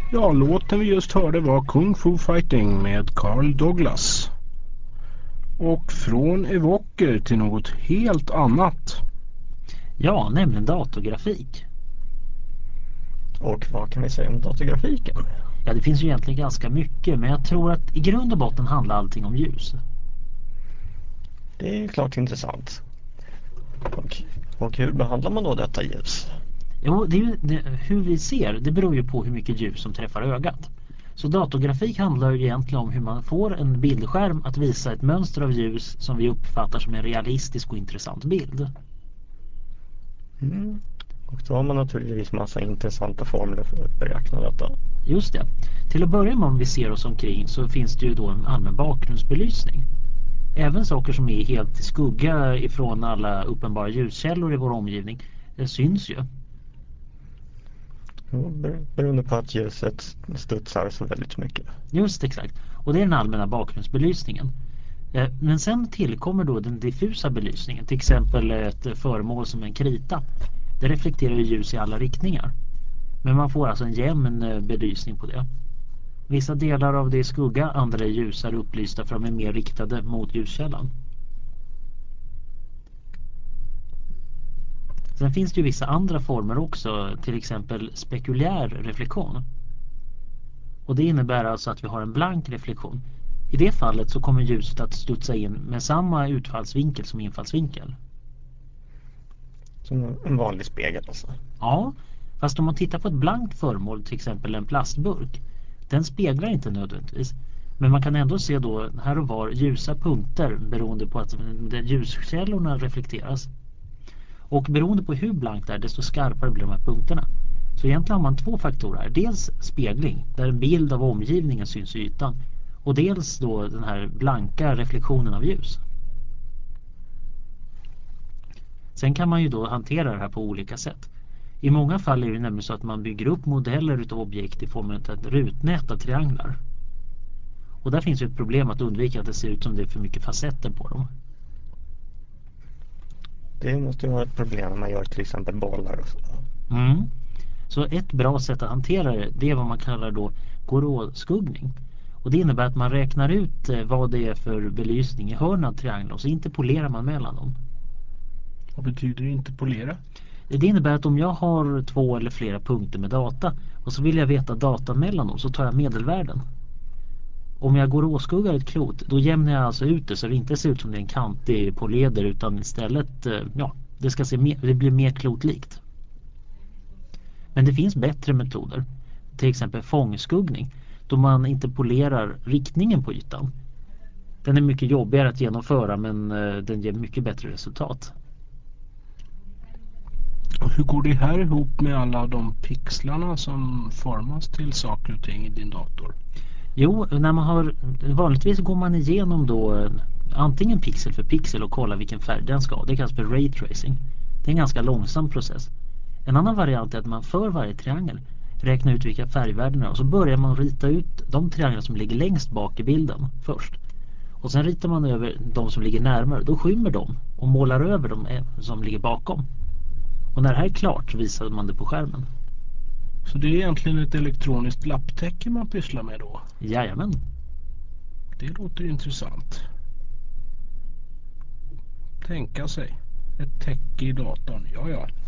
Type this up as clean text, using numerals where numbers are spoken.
Ja, låten vi just hörde var Kung Fu Fighting med Carl Douglas. Och från Evoker till något helt annat. Ja, nämligen datorgrafik. Och vad kan vi säga om datorgrafiken? Ja, det finns ju egentligen ganska mycket, men jag tror att i grund och botten handlar allting om ljus. Det är klart intressant. Och hur behandlar man då detta ljus? Jo, hur vi ser, det beror ju på hur mycket ljus som träffar ögat. Så datorgrafik handlar ju egentligen om hur man får en bildskärm att visa ett mönster av ljus som vi uppfattar som en realistisk och intressant bild. Och då har man naturligtvis massa intressanta formler för att beräkna detta. Just det. Till att börja med, om vi ser oss omkring, så finns det ju då en allmän bakgrundsbelysning. Även saker som är helt i skugga ifrån alla uppenbara ljuskällor i vår omgivning, det syns ju. Beroende på att ljuset studsar så väldigt mycket. Just exakt. Och det är den allmänna bakgrundsbelysningen. Men sen tillkommer då den diffusa belysningen. Till exempel ett föremål som en krita. Det reflekterar ju ljus i alla riktningar. Men man får alltså en jämn belysning på det. Vissa delar av det är skugga, andra är ljusare upplysta för att de är mer riktade mot ljuskällan. Sen finns det ju vissa andra former också, till exempel spekulär reflektion. Och det innebär alltså att vi har en blank reflektion. I det fallet så kommer ljuset att studsa in med samma utfallsvinkel som infallsvinkel. Som en vanlig spegel alltså. Ja, fast om man tittar på ett blankt föremål, till exempel en plastburk, den speglar inte nödvändigtvis. Men man kan ändå se då här och var ljusa punkter beroende på att ljuskällorna reflekteras. Och beroende på hur blankt det är, desto skarpare blir de här punkterna. Så egentligen har man två faktorer här. Dels spegling, där en bild av omgivningen syns i ytan. Och dels då den här blanka reflektionen av ljus. Sen kan man ju då hantera det här på olika sätt. I många fall är det nämligen så att man bygger upp modeller utav objekt i form av ett rutnät av trianglar. Och där finns ju ett problem att undvika att det ser ut som det är för mycket facetter på dem. Det måste ju vara ett problem när man gör till exempel bollar och så. Så ett bra sätt att hantera det är vad man kallar då Gouraud-skuggning. Och det innebär att man räknar ut vad det är för belysning i hörnen av triangeln och så interpolerar man mellan dem. Vad betyder interpolera? Det innebär att om jag har två eller flera punkter med data och så vill jag veta data mellan dem, så tar jag medelvärden. Om jag Gouraud-skuggar ett klot, då jämnar jag alltså ut det så det inte ser ut som det är en kantig poleder, utan istället, det blir mer klotlikt. Men det finns bättre metoder, till exempel fångskuggning, då man interpolerar riktningen på ytan. Den är mycket jobbigare att genomföra, men den ger mycket bättre resultat. Och hur går det här ihop med alla de pixlarna som formas till saker och ting i din dator? Jo, vanligtvis går man igenom då antingen pixel för pixel och kollar vilken färg den ska ha. Det kallas för ray tracing. Det är en ganska långsam process. En annan variant är att man för varje triangel räknar ut vilka färgvärden är och så börjar man rita ut de trianglar som ligger längst bak i bilden först. Och sen ritar man över de som ligger närmare. Då skymmer de och målar över de som ligger bakom. Och när det här är klart så visar man det på skärmen. Så det är egentligen ett elektroniskt lapptäcke man pysslar med då? Jajamän. Det låter intressant. Tänka sig. Ett täcke i datorn, ja.